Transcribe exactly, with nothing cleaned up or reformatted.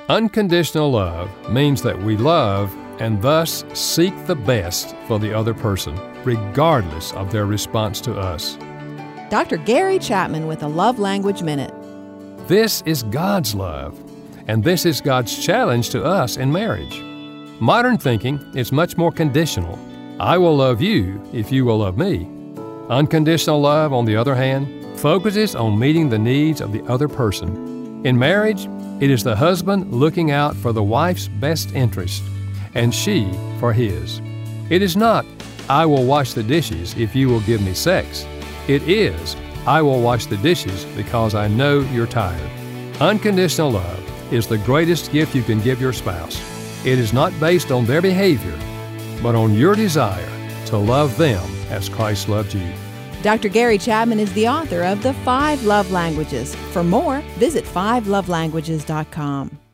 Unconditional love means that we love and thus seek the best for the other person, regardless of their response to us. Doctor Gary Chapman with a Love Language Minute. This is God's love, and this is God's challenge to us in marriage. Modern thinking is much more conditional. I will love you if you will love me. Unconditional love, on the other hand, focuses on meeting the needs of the other person. In marriage, it is the husband looking out for the wife's best interest, and she for his. It is not, I will wash the dishes if you will give me sex. It is, I will wash the dishes because I know you're tired. Unconditional love is the greatest gift you can give your spouse. It is not based on their behavior, but on your desire to love them as Christ loved you. Doctor Gary Chapman is the author of The Five Love Languages. For more, visit five love languages dot com.